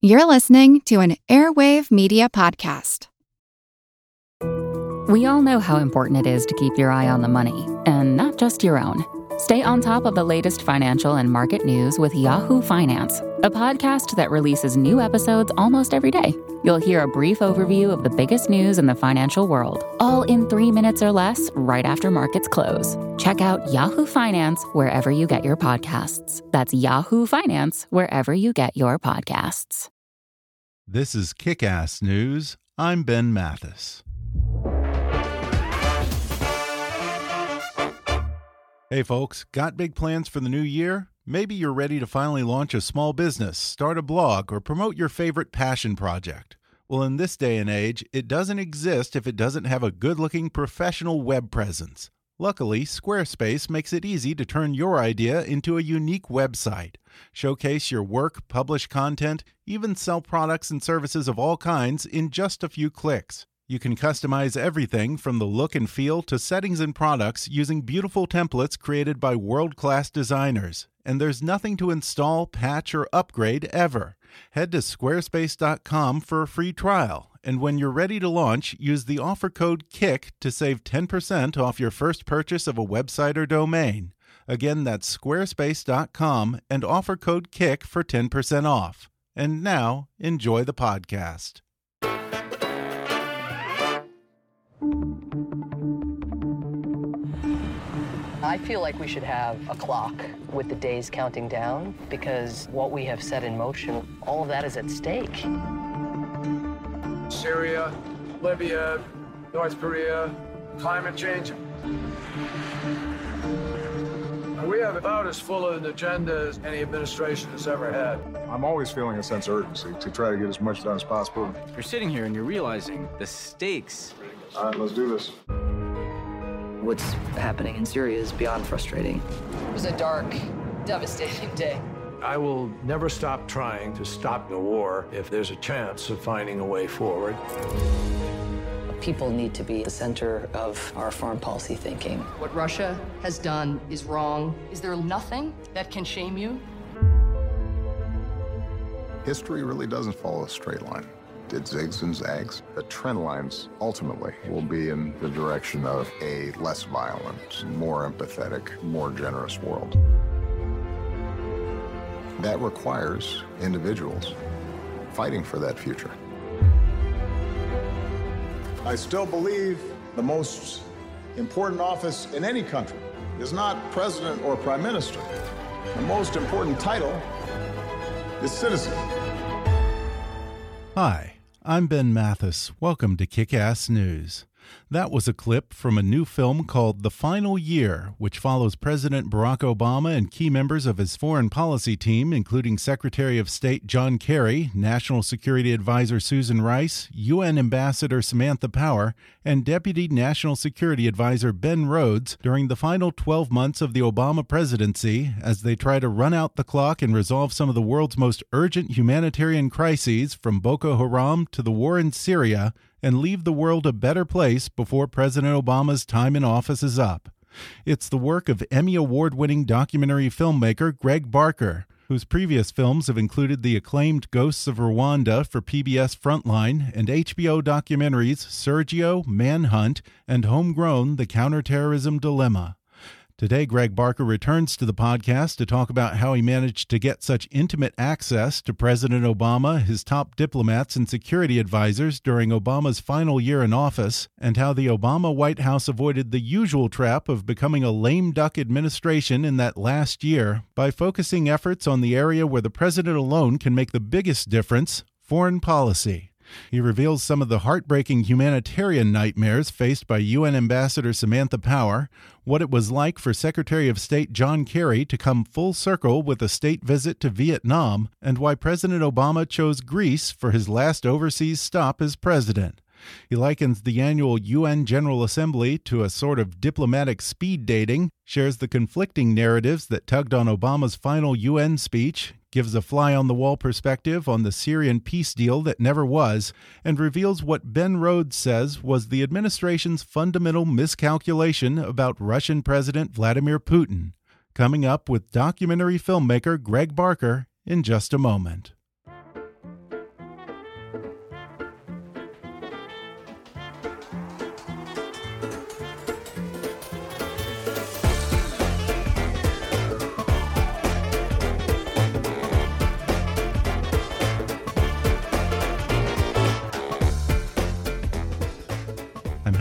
You're listening to an Airwave Media Podcast. We all know how important it is to keep your eye on the money, and not just your own. Stay on top of the latest financial and market news with Yahoo Finance, a podcast that releases new episodes almost every day. You'll hear a brief overview of the biggest news in the financial world, all in 3 minutes or less, right after markets close. Check out Yahoo Finance wherever you get your podcasts. That's Yahoo Finance wherever you get your podcasts. This is Kick-Ass News. I'm Ben Mathis. Hey folks, got big plans for the new year? Maybe you're ready to finally launch a small business, start a blog, or promote your favorite passion project. Well, in this day and age, it doesn't exist if it doesn't have a good-looking professional web presence. Luckily, Squarespace makes it easy to turn your idea into a unique website. Showcase your work, publish content, even sell products and services of all kinds in just a few clicks. You can customize everything from the look and feel to settings and products using beautiful templates created by world-class designers. And there's nothing to install, patch, or upgrade ever. Head to squarespace.com for a free trial. And when you're ready to launch, use the offer code KICK to save 10% off your first purchase of a website or domain. Again, that's squarespace.com and offer code KICK for 10% off. And now, enjoy the podcast. I feel like we should have a clock with the days counting down because what we have set in motion, all of that is at stake. Syria, Libya, North Korea, climate change. We have about as full of an agenda as any administration has ever had. I'm always feeling a sense of urgency to try to get as much done as possible. You're sitting here and you're realizing the stakes. All right, let's do this. What's happening in Syria is beyond frustrating. It was a dark, devastating day. I will never stop trying to stop the war if there's a chance of finding a way forward. People need to be at the center of our foreign policy thinking. What Russia has done is wrong. Is there nothing that can shame you? History really doesn't follow a straight line. It zigs and zags. The trend lines ultimately will be in the direction of a less violent, more empathetic, more generous world. That requires individuals fighting for that future. I still believe the most important office in any country is not president or prime minister. The most important title is citizen. Hi, I'm Ben Mathis. Welcome to Kick-Ass News. That was a clip from a new film called The Final Year, which follows President Barack Obama and key members of his foreign policy team, including Secretary of State John Kerry, National Security Advisor Susan Rice, UN Ambassador Samantha Power, and Deputy National Security Advisor Ben Rhodes during the final 12 months of the Obama presidency as they try to run out the clock and resolve some of the world's most urgent humanitarian crises, from Boko Haram to the war in Syria, and leave the world a better place before President Obama's time in office is up. It's the work of Emmy Award-winning documentary filmmaker Greg Barker, whose previous films have included the acclaimed Ghosts of Rwanda for PBS Frontline and HBO documentaries Sergio, Manhunt, and Homegrown, The Counterterrorism Dilemma. Today, Greg Barker returns to the podcast to talk about how he managed to get such intimate access to President Obama, his top diplomats and security advisors during Obama's final year in office, and how the Obama White House avoided the usual trap of becoming a lame duck administration in that last year by focusing efforts on the area where the president alone can make the biggest difference: foreign policy. He reveals some of the heartbreaking humanitarian nightmares faced by UN Ambassador Samantha Power, what it was like for Secretary of State John Kerry to come full circle with a state visit to Vietnam, and why President Obama chose Greece for his last overseas stop as president. He likens the annual UN General Assembly to a sort of diplomatic speed dating, shares the conflicting narratives that tugged on Obama's final UN speech, gives a fly-on-the-wall perspective on the Syrian peace deal that never was, and reveals what Ben Rhodes says was the administration's fundamental miscalculation about Russian President Vladimir Putin. Coming up with documentary filmmaker Greg Barker in just a moment.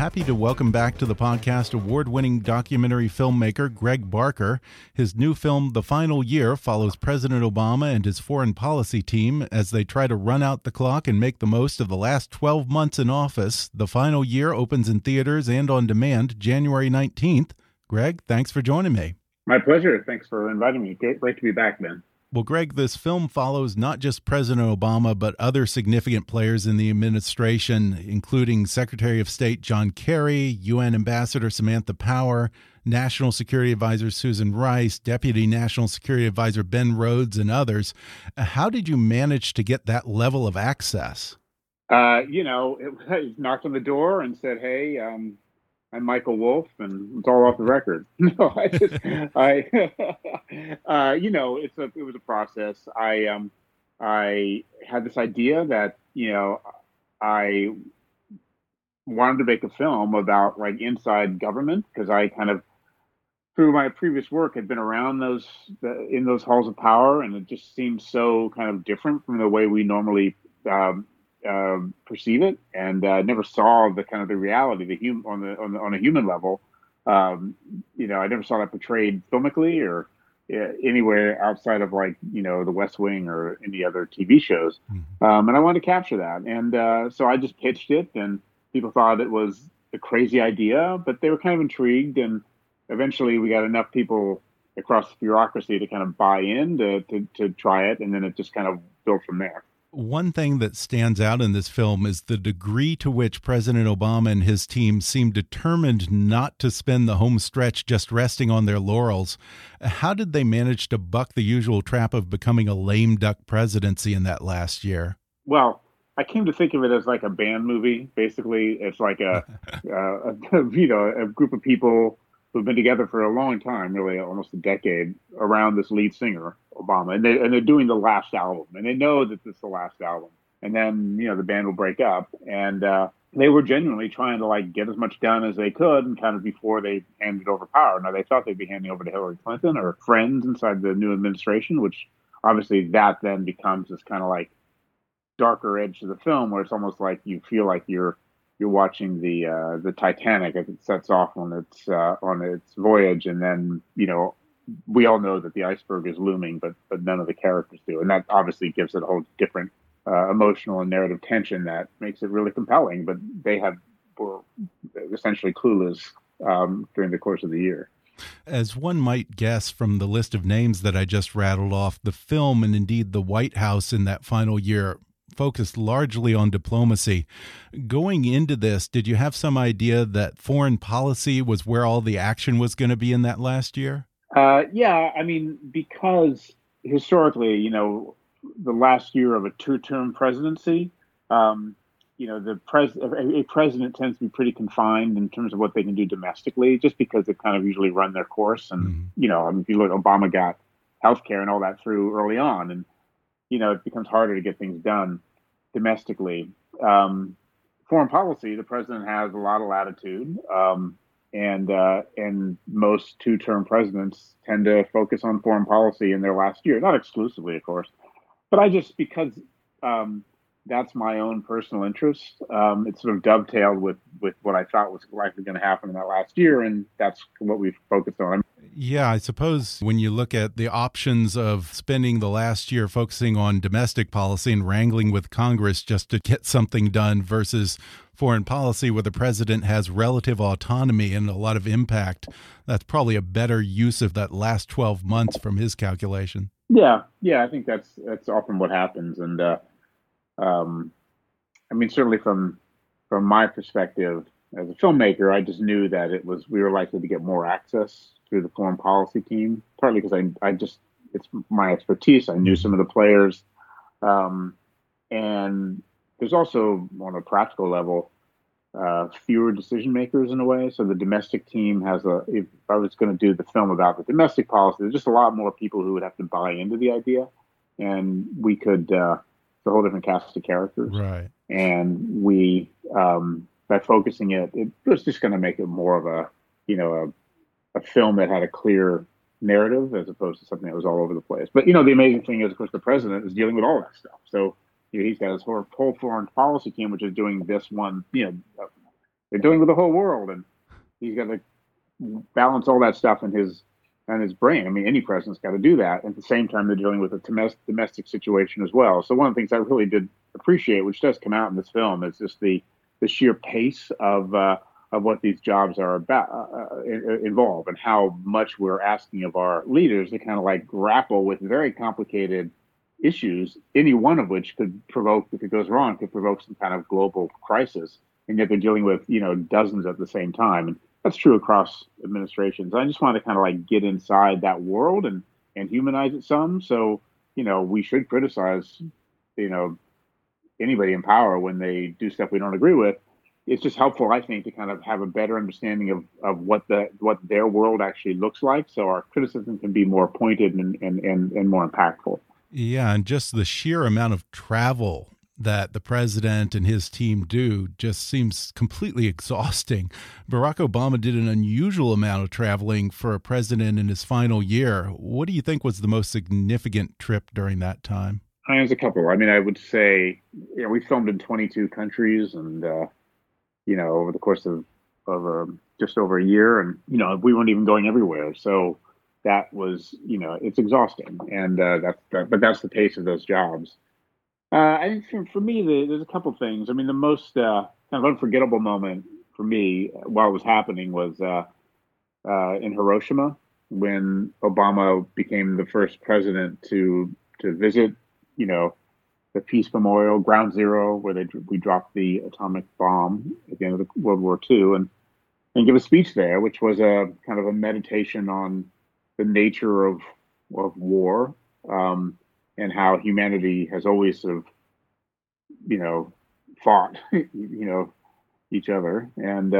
happy to welcome back to the podcast award-winning documentary filmmaker Greg Barker. His new film, The Final Year, follows President Obama and his foreign policy team as they try to run out the clock and make the most of the last 12 months in office. The Final Year opens in theaters and on demand January 19th. Greg, thanks for joining me. My pleasure. Thanks for inviting me. Great to be back, Ben. Well, Greg, this film follows not just President Obama, but other significant players in the administration, including Secretary of State John Kerry, UN Ambassador Samantha Power, National Security Advisor Susan Rice, Deputy National Security Advisor Ben Rhodes, and others. How did you manage to get that level of access? It knocked on the door and said, "Hey, I'm Michael Wolff," and it's all off the record. No, it was a process. I had this idea that, I wanted to make a film about like inside government, because I kind of, through my previous work, had been around in those halls of power, and it just seemed so kind of different from the way we normally perceive it, and never saw the kind of the reality, on a human level. I never saw that portrayed filmically or anywhere outside of the West Wing or any other TV shows. And I wanted to capture that, and so I just pitched it, and people thought it was a crazy idea, but they were kind of intrigued, and eventually we got enough people across the bureaucracy to kind of buy in to try it, and then it just kind of built from there. One thing that stands out in this film is the degree to which President Obama and his team seem determined not to spend the home stretch just resting on their laurels. How did they manage to buck the usual trap of becoming a lame duck presidency in that last year? Well, I came to think of it as like a band movie. Basically, it's like a group of people who've been together for a long time, really almost a decade, around this lead singer, Obama. And they're doing the last album, and they know that this is the last album. And then, the band will break up. And they were genuinely trying to get as much done as they could, and kind of before they handed over power. Now, they thought they'd be handing over to Hillary Clinton or friends inside the new administration, which obviously that then becomes this kind of darker edge to the film, where it's almost like you feel like you're watching the Titanic as it sets off on its voyage, and then we all know that the iceberg is looming, but none of the characters do, and that obviously gives it a whole different emotional and narrative tension that makes it really compelling. But they were essentially clueless during the course of the year. As one might guess from the list of names that I just rattled off, the film, and indeed the White House in that final year, focused largely on diplomacy. Going into this, did you have some idea that foreign policy was where all the action was going to be in that last year? Yeah, I mean, because historically, the last year of a two-term presidency, a president tends to be pretty confined in terms of what they can do domestically, just because they kind of usually run their course. And, if you look, Obama got healthcare and all that through early on, and it becomes harder to get things done domestically. Foreign policy, the president has a lot of latitude, and most two-term presidents tend to focus on foreign policy in their last year, not exclusively, of course, but because that's my own personal interest. It sort of dovetailed with what I thought was likely going to happen in that last year, and that's what we've focused on. Yeah, I suppose when you look at the options of spending the last year focusing on domestic policy and wrangling with Congress just to get something done versus foreign policy where the president has relative autonomy and a lot of impact, that's probably a better use of that last 12 months from his calculation. Yeah, I think that's often what happens. And certainly from my perspective as a filmmaker, I just knew that we were likely to get more access through the foreign policy team, partly because it's my expertise. I knew some of the players. And there's also, on a practical level, fewer decision makers in a way. So the domestic team if I was going to do the film about the domestic policy, there's just a lot more people who would have to buy into the idea. And we could, it's a whole different cast of characters. Right. And we, by focusing it was just going to make it more of a film that had a clear narrative as opposed to something that was all over the place. But, the amazing thing is, of course, the president is dealing with all that stuff. So he's got his whole foreign policy team, which is doing this one, they're dealing with the whole world, and he's got to balance all that stuff in his brain. I mean, any president's got to do that. At the same time, they're dealing with a domestic situation as well. So one of the things I really did appreciate, which does come out in this film, is just the sheer pace of what these jobs are about involve, and how much we're asking of our leaders to kind of like grapple with very complicated issues, any one of which could provoke, if it goes wrong, could provoke some kind of global crisis. And yet they're dealing with, dozens at the same time. And that's true across administrations. I just want to kind of like get inside that world and humanize it some. So, we should criticize, anybody in power when they do stuff we don't agree with. It's just helpful, I think, to kind of have a better understanding of what their world actually looks like, so our criticism can be more pointed and more impactful. Yeah, and just the sheer amount of travel that the president and his team do just seems completely exhausting. Barack Obama did an unusual amount of traveling for a president in his final year. What do you think was the most significant trip during that time? There's a couple. I mean, I would say, we filmed in 22 countries, and over the course of just over a year, and we weren't even going everywhere. So that was, it's exhausting, and but that's the pace of those jobs. I think for me, there's a couple things. I mean, the most kind of unforgettable moment for me while it was happening was in Hiroshima, when Obama became the first president to visit, the Peace Memorial, Ground Zero, where we dropped the atomic bomb at the end of World War II, and give a speech there, which was a kind of a meditation on the nature of war. And how humanity has always sort of, fought, each other, and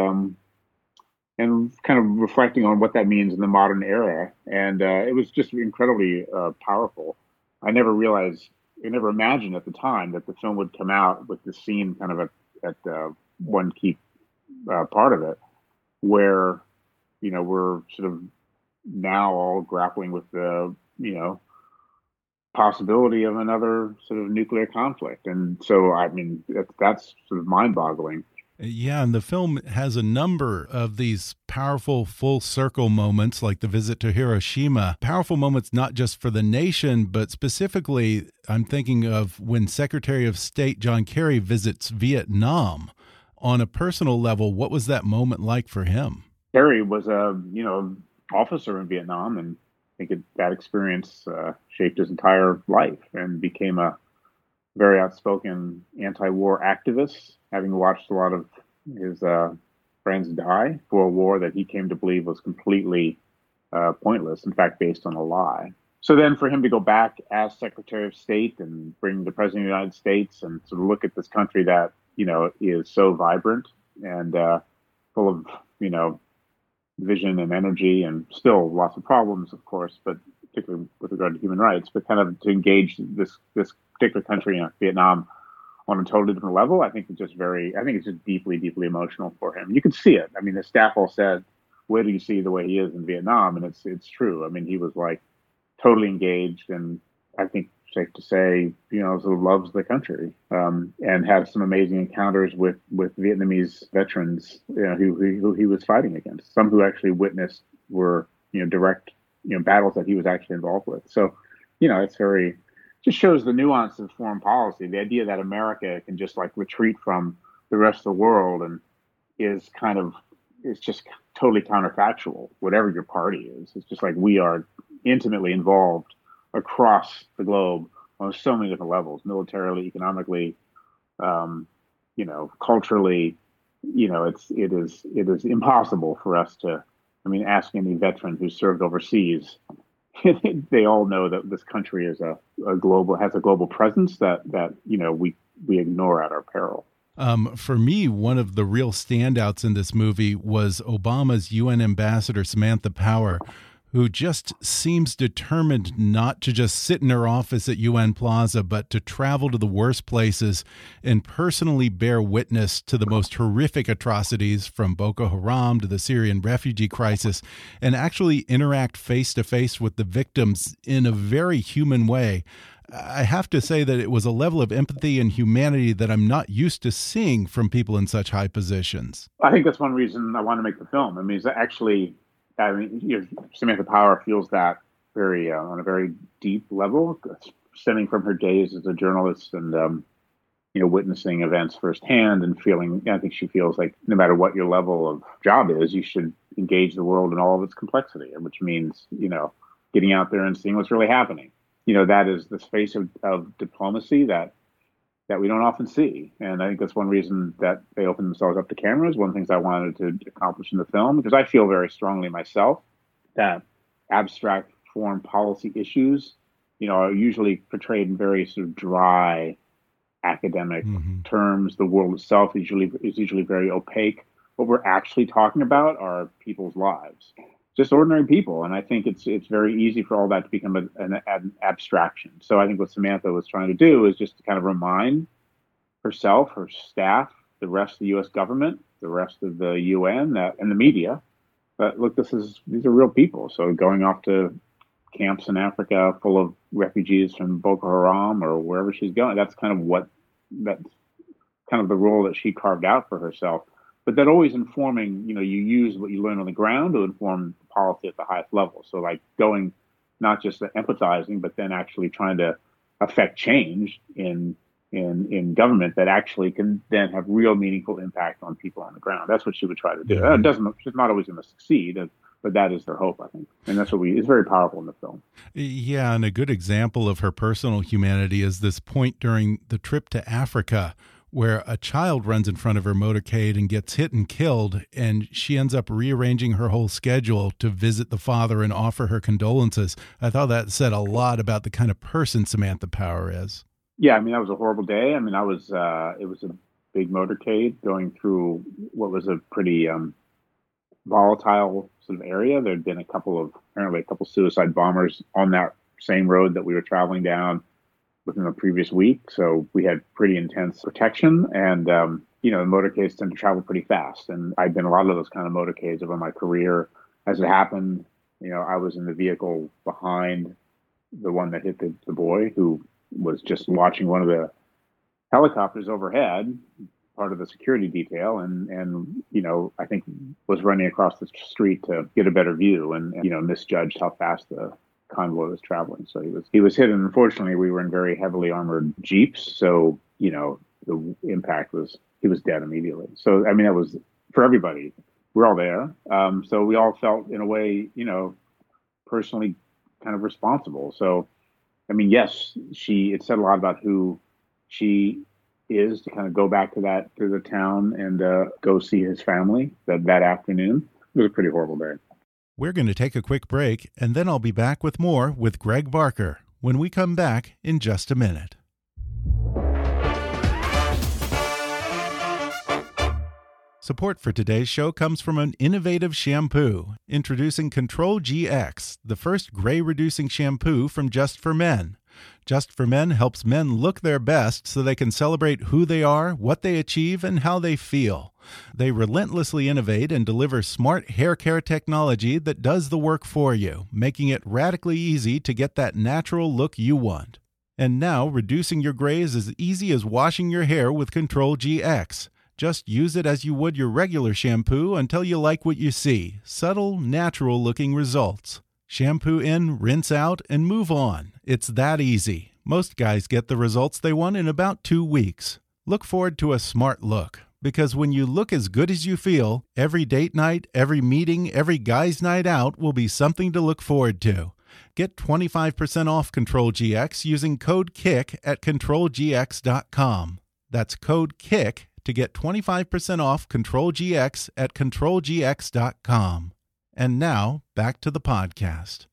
kind of reflecting on what that means in the modern era. And it was just incredibly powerful. I never imagined at the time that the film would come out with this scene kind of at one key part of it, where, we're sort of now all grappling with the, possibility of another sort of nuclear conflict. And so, I mean, that's sort of mind-boggling. Yeah, and the film has a number of these powerful full circle moments, like the visit to Hiroshima. Powerful moments not just for the nation, but specifically, I'm thinking of when Secretary of State John Kerry visits Vietnam. On a personal level, what was that moment like for him? Kerry was a, officer in Vietnam, and I think that experience shaped his entire life, and became a very outspoken anti-war activist, having watched a lot of his friends die for a war that he came to believe was completely pointless, in fact, based on a lie. So then for him to go back as Secretary of State and bring the President of the United States and sort of look at this country that, is so vibrant and full of, vision and energy, and still lots of problems, of course, but particularly with regard to human rights, but kind of to engage this particular country, Vietnam, on a totally different level. I think it's just deeply, deeply emotional for him. You could see it. I mean, the staff all said, "Where do you see the way he is in Vietnam?" And it's true. I mean, he was like totally engaged, and I think safe to say, sort of loves the country, and had some amazing encounters with Vietnamese veterans, who he was fighting against. Some who actually witnessed were, direct, battles that he was actually involved with. So, it's just shows the nuance of foreign policy. The idea that America can just like retreat from the rest of the world and is just totally counterfactual, whatever your party is. It's just like we are intimately involved across the globe on so many different levels, militarily, economically, culturally. It is impossible for us to, ask any veteran who served overseas. They all know that this country is has a global presence that we ignore at our peril. For me, one of the real standouts in this movie was Obama's UN ambassador, Samantha Power, who just seems determined not to just sit in her office at UN Plaza, but to travel to the worst places and personally bear witness to the most horrific atrocities, from Boko Haram to the Syrian refugee crisis, and actually interact face-to-face with the victims in a very human way. I have to say that it was a level of empathy and humanity that I'm not used to seeing from people in such high positions. I think that's one reason I want to make the film. I mean, it's actually, Samantha Power feels that very on a very deep level, stemming from her days as a journalist and witnessing events firsthand and feeling. I think she feels like no matter what your level of job is, you should engage the world in all of its complexity, which means getting out there and seeing what's really happening. That is the space of diplomacy that we don't often see. And I think that's one reason that they open themselves up to cameras. One of the things I wanted to accomplish in the film, because I feel very strongly myself that abstract foreign policy issues, are usually portrayed in very sort of dry academic terms. The world itself is usually very opaque. What we're actually talking about are people's lives, just ordinary people. And I think it's very easy for all that to become an abstraction. So I think what Samantha was trying to do is just to kind of remind herself, her staff, the rest of the U.S. government, the rest of the UN and the media, that look, these are real people. So going off to camps in Africa full of refugees from Boko Haram or wherever she's going, that's kind of the role that she carved out for herself. But that always informing, you use what you learn on the ground to inform policy at the highest level. So like going, not just empathizing, but then actually trying to affect change in government that actually can then have real meaningful impact on people on the ground. That's what she would try to do. She's not always going to succeed, but that is their hope, I think. And that's it's very powerful in the film. Yeah, and a good example of her personal humanity is this point during the trip to Africa where a child runs in front of her motorcade and gets hit and killed, and she ends up rearranging her whole schedule to visit the father and offer her condolences. I thought that said a lot about the kind of person Samantha Power is. Yeah, I mean, that was a horrible day. I mean, it was a big motorcade going through what was a pretty volatile sort of area. There'd been apparently a couple suicide bombers on that same road that we were traveling down within the previous week. So we had pretty intense protection, and the motorcades tend to travel pretty fast. And I've been a lot of those kind of motorcades over my career. As it happened, I was in the vehicle behind the one that hit the boy, who was just watching one of the helicopters overhead, part of the security detail, and I think was running across the street to get a better view, and misjudged how fast the convoy was traveling. So he was hit, and unfortunately we were in very heavily armored Jeeps, so the impact was he was dead immediately. So I mean, that was for everybody. We're all there, so we all felt in a way personally kind of responsible. So I mean, yes, it said a lot about who she is to kind of go back to the town and go see his family that afternoon. It was a pretty horrible day. We're going to take a quick break, and then I'll be back with more with Greg Barker when we come back in just a minute. Support for today's show comes from an innovative shampoo. Introducing Control GX, the first gray-reducing shampoo from Just for Men. Just for Men helps men look their best so they can celebrate who they are, what they achieve, and how they feel. They relentlessly innovate and deliver smart hair care technology that does the work for you, making it radically easy to get that natural look you want. And now, reducing your grays is as easy as washing your hair with Control GX. Just use it as you would your regular shampoo until you like what you see. Subtle, natural-looking results. Shampoo in, rinse out, and move on. It's that easy. Most guys get the results they want in about 2 weeks. Look forward to a smart look. Because when you look as good as you feel, every date night, every meeting, every guy's night out will be something to look forward to. Get 25% off Control GX using code KICK at ControlGX.com. That's code KICK to get 25% off Control GX at ControlGX.com. And now, back to the podcast.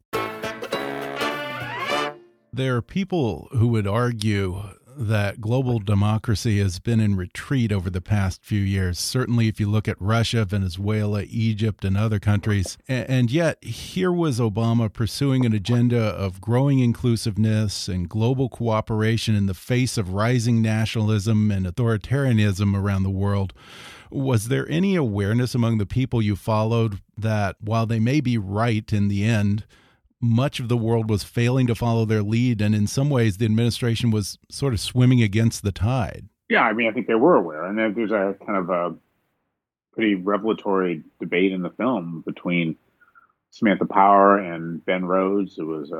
There are people who would argue that global democracy has been in retreat over the past few years. Certainly if you look at Russia, Venezuela, Egypt, and other countries. And yet, here was Obama pursuing an agenda of growing inclusiveness and global cooperation in the face of rising nationalism and authoritarianism around the world. Was there any awareness among the people you followed that while they may be right in the end, much of the world was failing to follow their lead, and in some ways the administration was sort of swimming against the tide. Yeah, I mean, I think they were aware. And then there's a kind of a pretty revelatory debate in the film between Samantha Power and Ben Rhodes, who was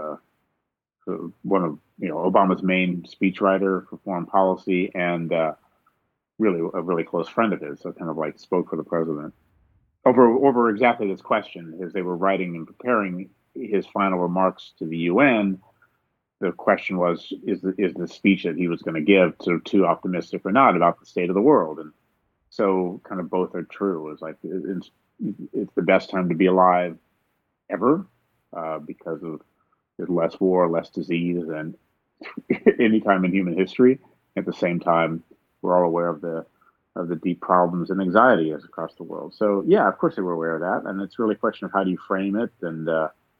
one of Obama's main speechwriter for foreign policy and really a really close friend of his, so kind of like spoke for the president over exactly this question. As they were writing and preparing his final remarks to the UN, the question was, is the speech that he was going to give too optimistic or not about the state of the world? And so kind of both are true. It's like it's the best time to be alive ever because of there's less war, less disease than any time in human history. At the same time, we're all aware of the deep problems and anxiety across the world. So yeah, of course they were aware of that, and it's really a question of how do you frame it, and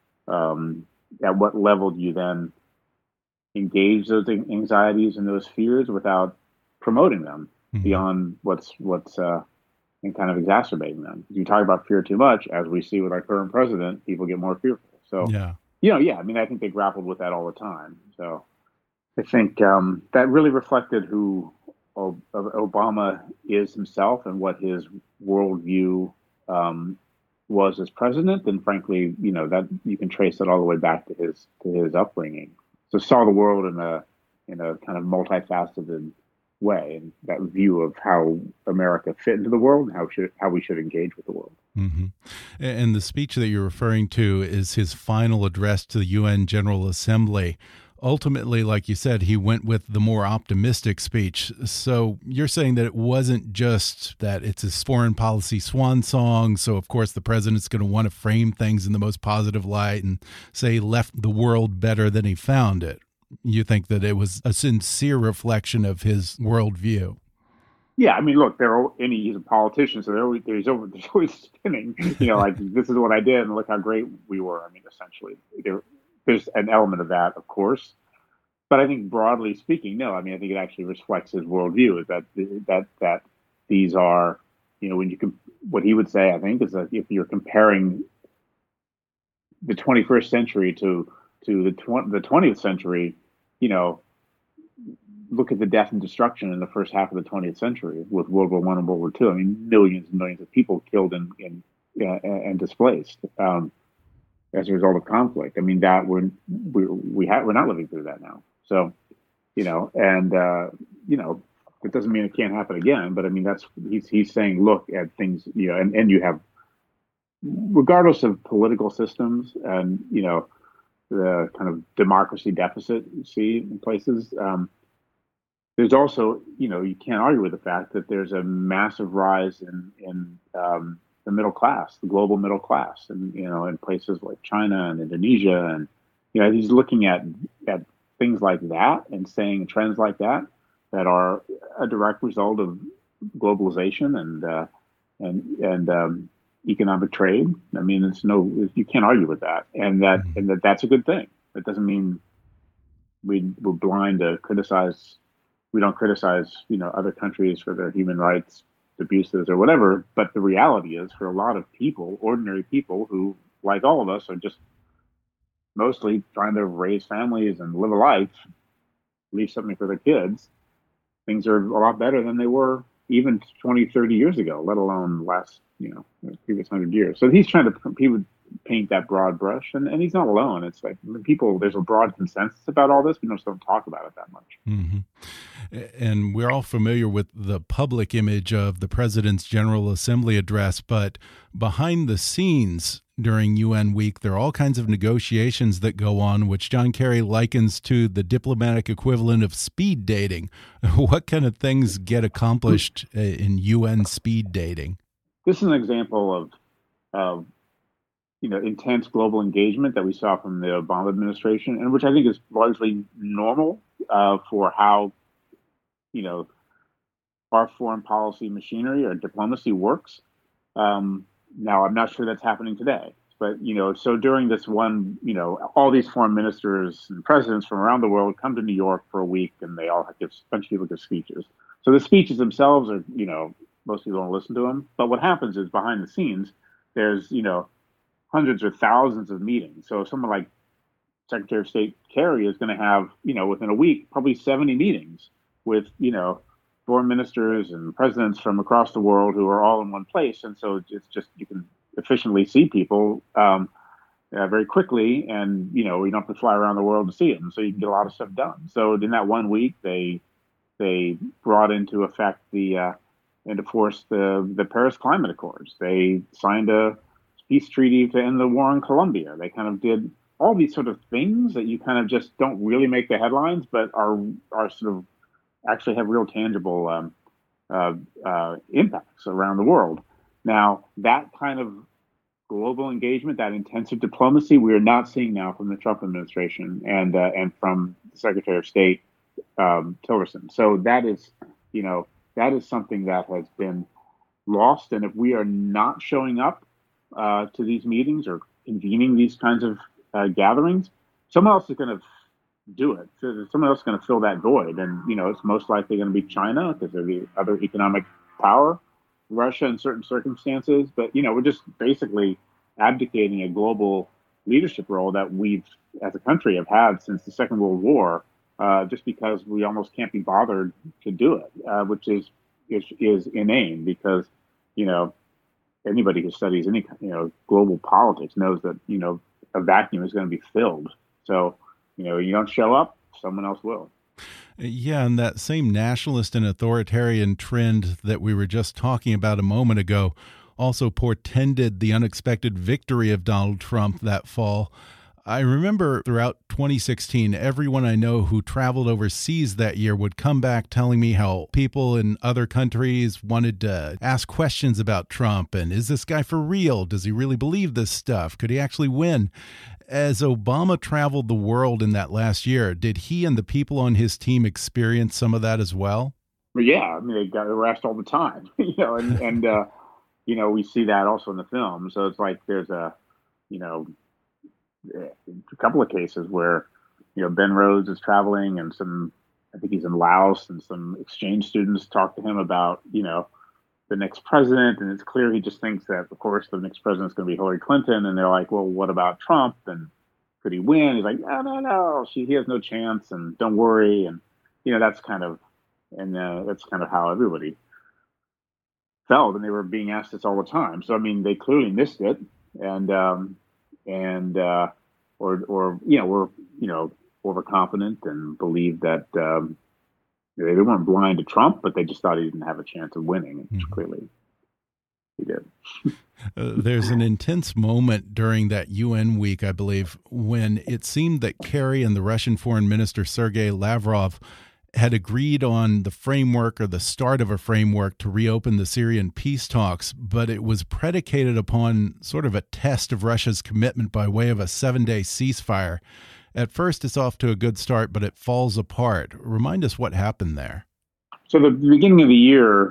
at what level do you then engage those anxieties and those fears without promoting them beyond what's and kind of exacerbating them. If you talk about fear too much, as we see with our current president, people get more fearful. So I mean, I think they grappled with that all the time. So I think that really reflected who Obama is himself and what his worldview was as president. And frankly, that you can trace it all the way back to his upbringing. So saw the world in a kind of multifaceted way, and that view of how America fit into the world and how we should engage with the world. And the speech that you're referring to is his final address to the UN General Assembly. Ultimately, like you said, he went with the more optimistic speech. So you're saying that it wasn't just that it's his foreign policy swan song. So, of course, the president's going to want to frame things in the most positive light and say he left the world better than he found it. You think that it was a sincere reflection of his worldview? Yeah, I mean, look, he's a politician, so there's always spinning. Like, this is what I did, and look how great we were. I mean, essentially, there's an element of that, of course, but I think broadly speaking, no. I mean, I think it actually reflects his worldview. Is that these are, what he would say, I think, is that if you're comparing the 21st century to the 20th century, look at the death and destruction in the first half of the 20th century with World War I and World War II. I mean, millions and millions of people killed and displaced as a result of conflict. I mean, that we're not living through that now. So, it doesn't mean it can't happen again. But I mean, he's saying, look at things, and you have, regardless of political systems and the kind of democracy deficit you see in places. There's also, you can't argue with the fact that there's a massive rise in the middle class, the global middle class, and in places like China and Indonesia, and he's looking at things like that and saying trends like that are a direct result of globalization and economic trade. I mean, you can't argue with that, and that's a good thing. That doesn't mean we're blind to criticize. We don't criticize, other countries for their human rights abuses or whatever. But the reality is, for a lot of people, ordinary people who, like all of us, are just mostly trying to raise families and live a life, leave something for their kids, things are a lot better than they were even 20, 30 years ago, let alone last, previous 100 years. So he would paint that broad brush, and he's not alone. It's like there's a broad consensus about all this. We just don't talk about it that much. And we're all familiar with the public image of the President's General Assembly address, but behind the scenes during UN Week, there are all kinds of negotiations that go on, which John Kerry likens to the diplomatic equivalent of speed dating. What kind of things get accomplished in UN speed dating? This is an example of intense global engagement that we saw from the Obama administration, and which I think is largely normal for how our foreign policy machinery or diplomacy works. Now, I'm not sure that's happening today, but so during this one, all these foreign ministers and presidents from around the world come to New York for a week, and they all a bunch of people give speeches. So the speeches themselves are, most people don't listen to them. But what happens is behind the scenes, there's hundreds or thousands of meetings. So if someone like Secretary of State Kerry is going to have, within a week, probably 70 meetings with, foreign ministers and presidents from across the world who are all in one place. And so it's just, you can efficiently see people very quickly, and, you don't have to fly around the world to see them. So you can get a lot of stuff done. So in that 1 week, they brought into effect into force the Paris Climate Accords. They signed a peace treaty to end the war in Colombia. They kind of did all these sort of things that you kind of just don't really make the headlines, but are sort of actually have real tangible impacts around the world. Now, that kind of global engagement, that intensive diplomacy, we are not seeing now from the Trump administration and from the Secretary of State Tillerson. So that is something that has been lost. And if we are not showing up to these meetings or convening these kinds of gatherings, someone else is going to do it. So someone else is going to fill that void. And, it's most likely going to be China because they're the other economic power, Russia in certain circumstances. But, we're just basically abdicating a global leadership role that we've, as a country, have had since the Second World War, just because we almost can't be bothered to do it, which is inane because, anybody who studies any, global politics knows that, a vacuum is going to be filled. So, you don't show up, someone else will. Yeah, and that same nationalist and authoritarian trend that we were just talking about a moment ago also portended the unexpected victory of Donald Trump that fall. I remember throughout 2016, everyone I know who traveled overseas that year would come back telling me how people in other countries wanted to ask questions about Trump. And is this guy for real? Does he really believe this stuff? Could he actually win? As Obama traveled the world in that last year, did he and the people on his team experience some of that as well? Well, yeah, I mean, they were asked all the time, and we see that also in the film. So it's like there's a couple of cases where, Ben Rhodes is traveling and I think he's in Laos, and some exchange students talk to him about, the next president. And it's clear he just thinks that, of course, the next president is going to be Hillary Clinton. And they're like, well, what about Trump? And could he win? He's like, no, he has no chance. And don't worry. And, that's kind of how everybody felt. And they were being asked this all the time. So, I mean, they clearly missed it. Or were overconfident and believed that they weren't blind to Trump, but they just thought he didn't have a chance of winning, which clearly he did. There's an intense moment during that UN week, I believe, when it seemed that Kerry and the Russian Foreign Minister Sergei Lavrov had agreed on the framework or the start of a framework to reopen the Syrian peace talks, but it was predicated upon sort of a test of Russia's commitment by way of a 7-day ceasefire. At first, it's off to a good start, but it falls apart. Remind us what happened there. So the beginning of the year,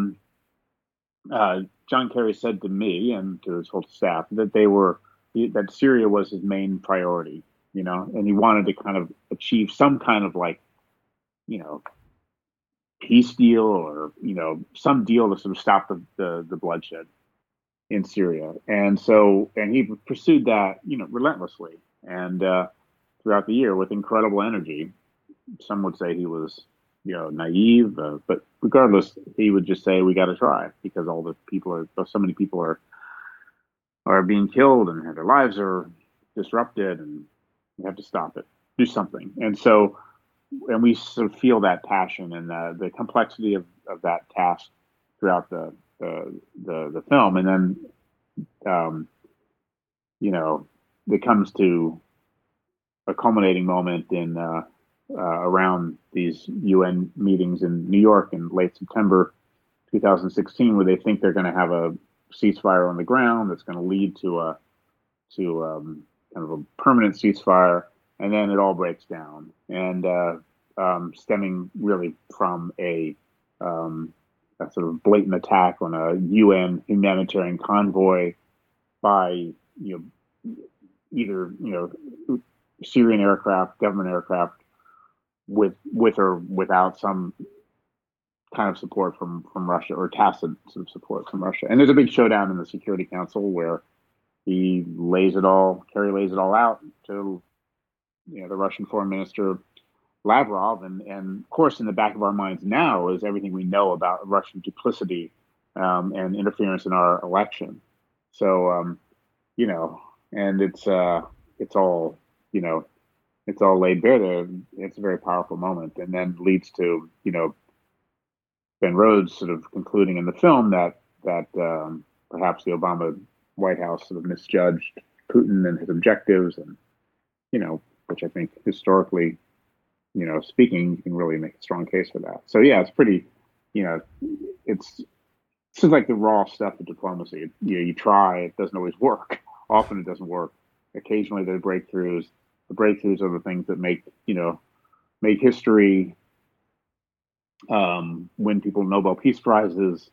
John Kerry said to me and to his whole staff that that Syria was his main priority, and he wanted to kind of achieve some kind of peace deal or, some deal to sort of stop the bloodshed in Syria. And he pursued that, relentlessly and throughout the year with incredible energy. Some would say he was, naive, but regardless, he would just say, we got to try because so many people are being killed and their lives are disrupted and we have to stop it, do something. And we sort of feel that passion and the complexity of that task throughout the film. And then, it comes to a culminating moment in around these UN meetings in New York in late September 2016, where they think they're going to have a ceasefire on the ground that's going to lead to kind of a permanent ceasefire. And then it all breaks down, and stemming really from a sort of blatant attack on a UN humanitarian convoy by either Syrian aircraft, government aircraft, with or without some kind of support from Russia or tacit sort of support from Russia. And there's a big showdown in the Security Council where Kerry lays it all out to the Russian Foreign Minister Lavrov, and of course in the back of our minds now is everything we know about Russian duplicity and interference in our election. So and it's all it's all laid bare there. It's a very powerful moment, and then leads to Ben Rhodes sort of concluding in the film that perhaps the Obama White House sort of misjudged Putin and his objectives, and which I think historically, speaking, you can really make a strong case for that. So yeah, it's pretty, it's like the raw stuff of diplomacy. You try, it doesn't always work. Often it doesn't work. Occasionally there are breakthroughs. The breakthroughs are the things that make history, win people Nobel Peace Prizes.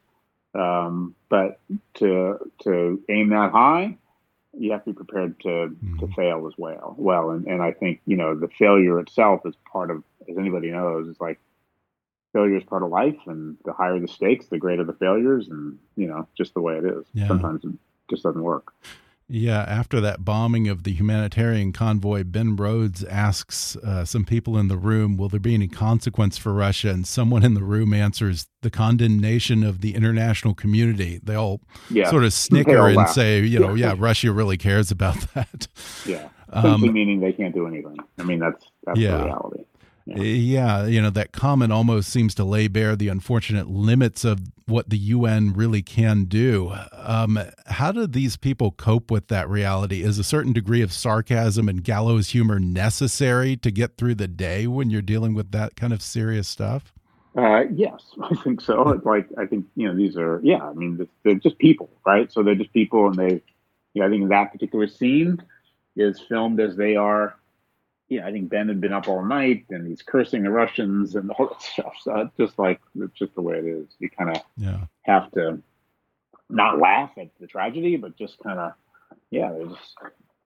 But to aim that high, you have to be prepared to fail as well. And I think, the failure itself is part of, as anybody knows, it's like failure is part of life, and the higher the stakes, the greater the failures, and, just the way it is. Yeah. Sometimes it just doesn't work. Yeah, after that bombing of the humanitarian convoy, Ben Rhodes asks some people in the room, will there be any consequence for Russia? And someone in the room answers, the condemnation of the international community. They all sort of snicker and say, Russia really cares about that. Yeah, simply meaning they can't do anything. I mean, that's the reality. Yeah, that comment almost seems to lay bare the unfortunate limits of what the UN really can do. How do these people cope with that reality? Is a certain degree of sarcasm and gallows humor necessary to get through the day when you're dealing with that kind of serious stuff? Yes, I think so. It's like, I think, these are, they're just people, right? So they're just people, and they, I think that particular scene is filmed as they are. Yeah, I think Ben had been up all night, and he's cursing the Russians and all that stuff. So it's just the way it is. You kind of have to not laugh at the tragedy, but just kind of, they just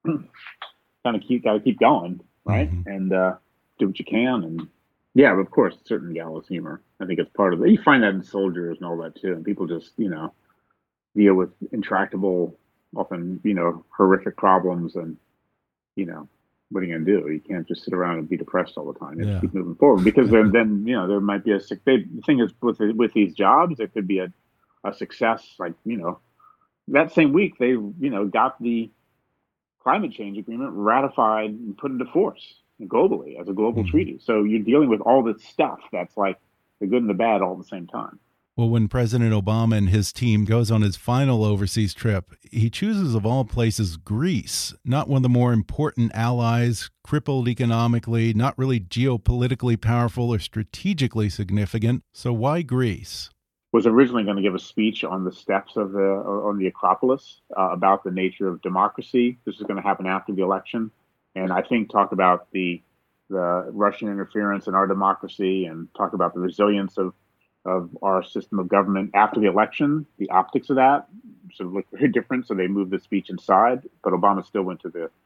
got to keep going, right? And do what you can. And yeah, of course, certain gallows humor. I think it's part of it. You find that in soldiers and all that too. And people just, deal with intractable, often, horrific problems, and, what are you going to do? You can't just sit around and be depressed all the time. You have to keep moving forward, because then there might be the thing is with these jobs, there could be a success. Like, that same week they, got the climate change agreement ratified and put into force globally as a global treaty. So you're dealing with all this stuff that's like the good and the bad all at the same time. Well, when President Obama and his team goes on his final overseas trip, he chooses, of all places, Greece, not one of the more important allies, crippled economically, not really geopolitically powerful or strategically significant. So why Greece? Was originally going to give a speech on the steps of on the Acropolis about the nature of democracy. This is going to happen after the election, and I think talk about the Russian interference in our democracy, and talk about the resilience of our system of government after the election. The optics of that sort of looked very different, so they moved the speech inside. But Obama still went to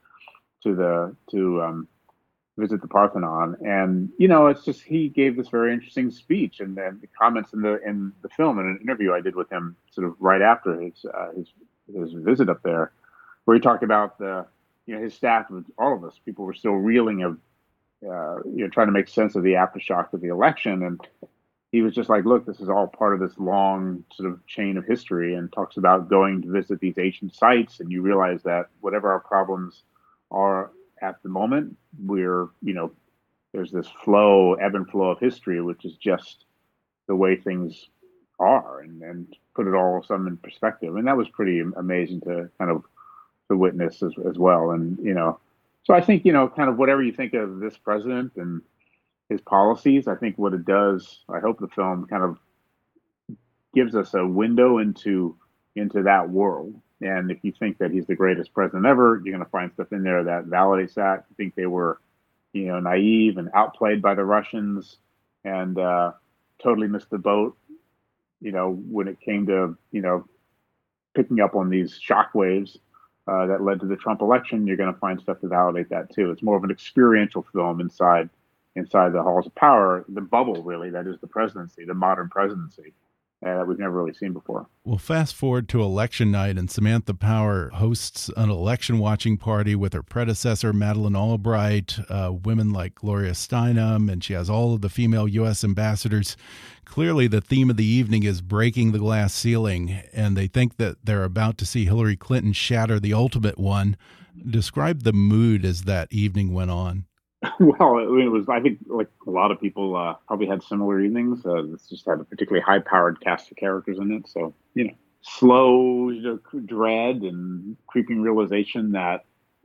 visit the Parthenon, and it's just, he gave this very interesting speech, and then the comments in the film, in an interview I did with him sort of right after his visit up there, where he talked about his staff, all of us, people were still reeling of trying to make sense of the aftershock of the election, and he was just like, look, this is all part of this long sort of chain of history, and talks about going to visit these ancient sites. And you realize that whatever our problems are at the moment, we're, there's this ebb and flow of history, which is just the way things are, and put it all some in perspective. And that was pretty amazing to kind of to witness as well. And, so I think, kind of whatever you think of this president and his policies, I think what it does, I hope the film kind of gives us a window into that world. And if you think that he's the greatest president ever, you're going to find stuff in there that validates that. I think they were, naive and outplayed by the Russians, and totally missed the boat, when it came to, picking up on these shockwaves that led to the Trump election. You're going to find stuff to validate that too. It's more of an experiential film inside the halls of power, the bubble, really, that is the presidency, the modern presidency. that we've never really seen before. Well, fast forward to election night, and Samantha Power hosts an election watching party with her predecessor, Madeleine Albright, women like Gloria Steinem, and she has all of the female U.S. ambassadors. Clearly, the theme of the evening is breaking the glass ceiling, and they think that they're about to see Hillary Clinton shatter the ultimate one. Describe the mood as that evening went on. Well, it was, I think, like a lot of people probably had similar evenings. This just had a particularly high-powered cast of characters in it. So, slow dread and creeping realization that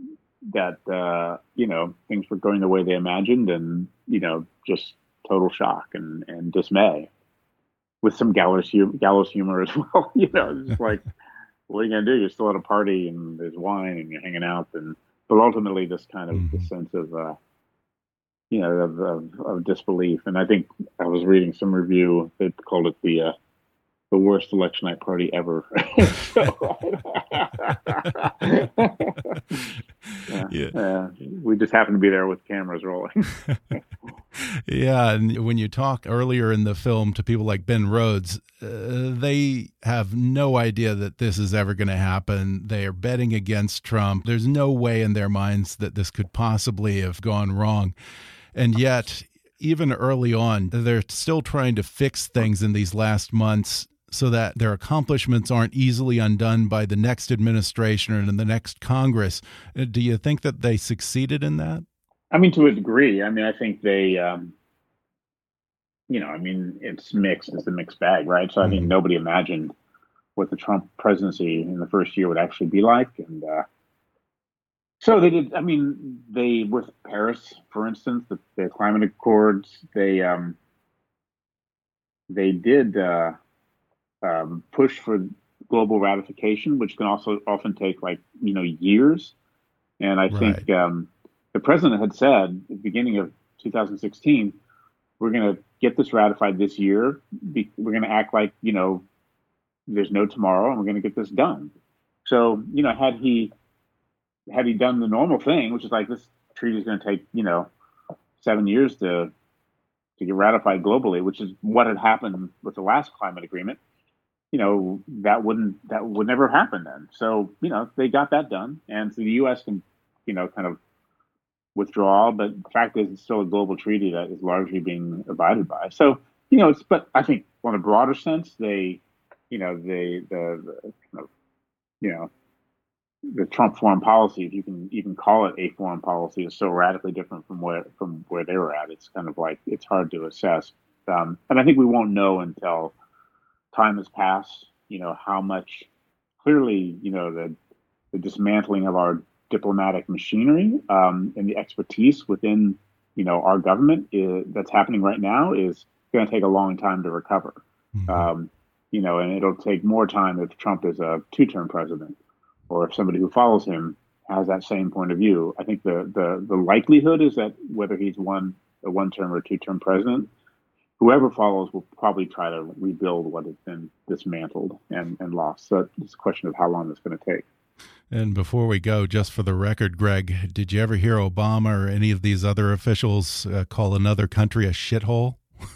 things were going the way they imagined, and, just total shock and dismay with some gallows humor as well. It's just like, what are you going to do? You're still at a party and there's wine and you're hanging out. But ultimately this kind of this sense of, of disbelief. And I think I was reading some review that called it the worst election night party ever. We just happened to be there with cameras rolling. Yeah, and when you talk earlier in the film to people like Ben Rhodes, they have no idea that this is ever going to happen. They are betting against Trump. There's no way in their minds that this could possibly have gone wrong. And yet, even early on, they're still trying to fix things in these last months so that their accomplishments aren't easily undone by the next administration and the next Congress. Do you think that they succeeded in that? I mean, to a degree. I mean, I think they, it's mixed. It's a mixed bag, right? So I think nobody imagined what the Trump presidency in the first year would actually be like. And so they did, they, with Paris, for instance, the climate accords, they did push for global ratification, which can also often take years. And I think the president had said at the beginning of 2016, we're going to get this ratified this year. We're going to act like, there's no tomorrow, and we're going to get this done. So, had he done the normal thing, which is like, this treaty is going to take, 7 years to get ratified globally, which is what had happened with the last climate agreement, that would never happen then. So, they got that done. And so the U.S. can, kind of withdraw, but the fact is it's still a global treaty that is largely being abided by. So, but I think on a broader sense, the Trump foreign policy, if you can even call it a foreign policy, is so radically different from where they were at. It's kind of like, it's hard to assess. And I think we won't know until time has passed, how much clearly, the dismantling of our diplomatic machinery and the expertise within, our government that's happening right now is going to take a long time to recover. And it'll take more time if Trump is a two-term president, or if somebody who follows him has that same point of view. I think the likelihood is that whether he's a one-term or a two-term president, whoever follows will probably try to rebuild what has been dismantled and lost. So it's a question of how long it's going to take. And before we go, just for the record, Greg, did you ever hear Obama or any of these other officials call another country a shithole?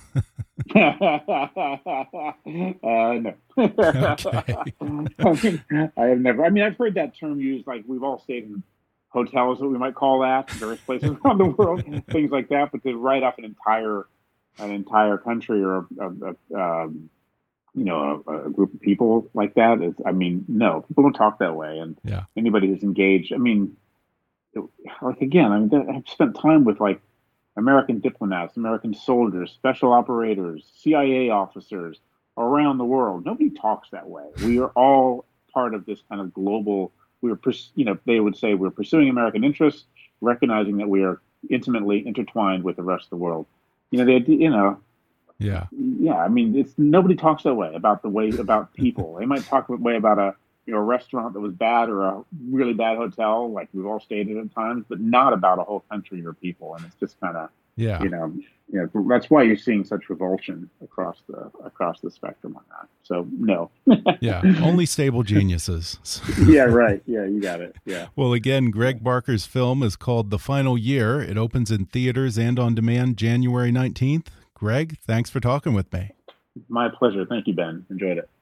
No. Okay. I have never. I've heard that term used, like we've all stayed in hotels, what we might call that, various places around the world, things like that. But to write off an entire country or a group of people like that is, no, people don't talk that way. And anybody who's engaged, I've spent time with American diplomats, American soldiers, special operators, CIA officers around the world. Nobody talks that way. We are all part of this kind of global, they would say we're pursuing American interests, recognizing that we are intimately intertwined with the rest of the world. Nobody talks that way about people. They might talk that way about a restaurant that was bad or a really bad hotel, like we've all stayed at times, but not about a whole country or people. And it's just kind of, that's why you're seeing such revulsion across the spectrum on that. So no. Yeah. Only stable geniuses. Yeah. Right. Yeah. You got it. Yeah. Well, again, Greg Barker's film is called The Final Year. It opens in theaters and on demand January 19th. Greg, thanks for talking with me. My pleasure. Thank you, Ben. Enjoyed it.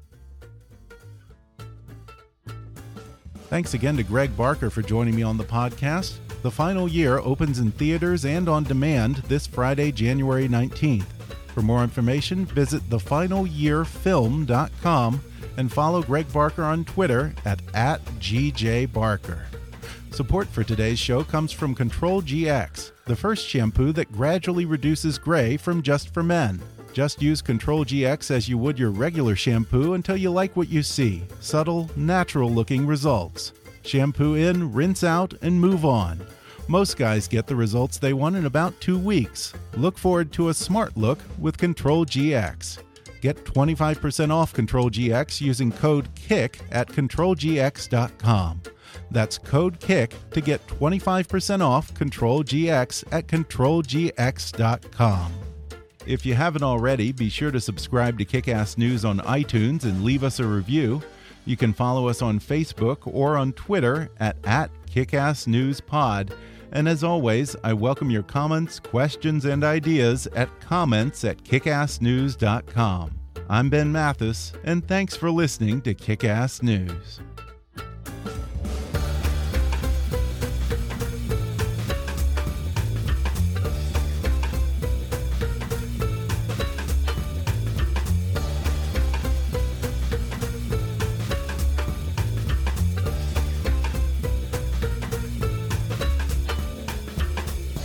Thanks again to Greg Barker for joining me on the podcast. The Final Year opens in theaters and on demand this Friday, January 19th. For more information, visit thefinalyearfilm.com and follow Greg Barker on Twitter at @GJBarker. Support for today's show comes from Control GX, the first shampoo that gradually reduces gray from Just for Men. Just use Control GX as you would your regular shampoo until you like what you see. Subtle, natural-looking results. Shampoo in, rinse out, and move on. Most guys get the results they want in about 2 weeks. Look forward to a smart look with Control GX. Get 25% off Control GX using code KICK at ControlGX.com. That's code KICK to get 25% off Control GX at ControlGX.com. If you haven't already, be sure to subscribe to Kick-Ass News on iTunes and leave us a review. You can follow us on Facebook or on Twitter at @KickassNewsPod. And as always, I welcome your comments, questions, and ideas at comments@kickassnews.com. I'm Ben Mathis, and thanks for listening to Kick-Ass News.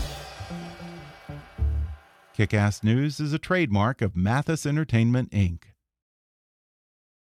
Kick-Ass News is a trademark of Mathis Entertainment, Inc.